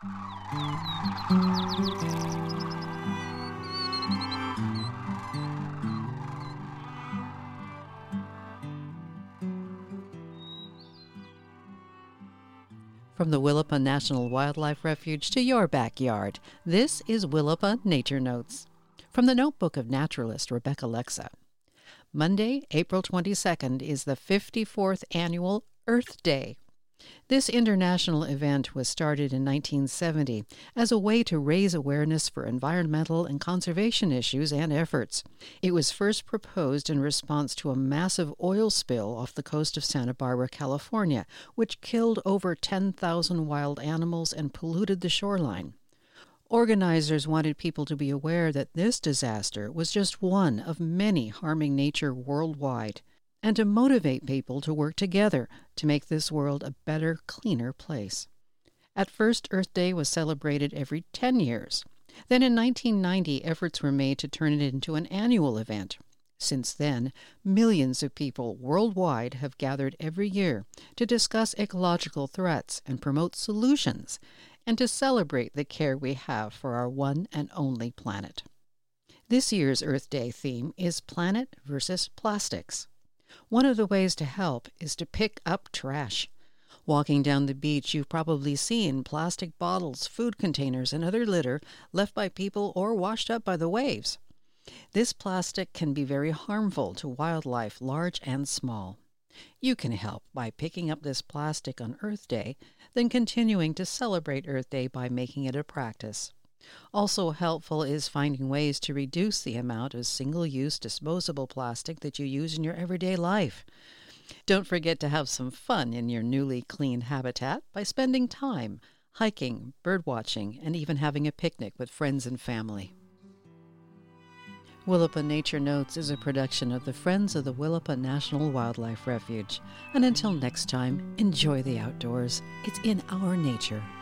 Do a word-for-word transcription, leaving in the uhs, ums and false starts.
From the Willapa National Wildlife Refuge to your backyard, this is Willapa Nature Notes. From the Notebook of Naturalist Rebecca Lexa. Monday, April twenty-second, is the fifty-fourth Annual Earth Day. This international event was started in nineteen seventy as a way to raise awareness for environmental and conservation issues and efforts. It was first proposed in response to a massive oil spill off the coast of Santa Barbara, California, which killed over ten thousand wild animals and polluted the shoreline. Organizers wanted people to be aware that this disaster was just one of many harming nature worldwide, and to motivate people to work together to make this world a better, cleaner place. At first, Earth Day was celebrated every ten years. Then in nineteen ninety, efforts were made to turn it into an annual event. Since then, millions of people worldwide have gathered every year to discuss ecological threats and promote solutions, and to celebrate the care we have for our one and only planet. This year's Earth Day theme is Planet versus Plastics. One of the ways to help is to pick up trash. Walking down the beach, you've probably seen plastic bottles, food containers, and other litter left by people or washed up by the waves. This plastic can be very harmful to wildlife, large and small. You can help by picking up this plastic on Earth Day, then continuing to celebrate Earth Day by making it a practice. Also helpful is finding ways to reduce the amount of single-use disposable plastic that you use in your everyday life. Don't forget to have some fun in your newly clean habitat by spending time hiking, birdwatching, and even having a picnic with friends and family. Willapa Nature Notes is a production of the Friends of the Willapa National Wildlife Refuge. And until next time, enjoy the outdoors. It's in our nature.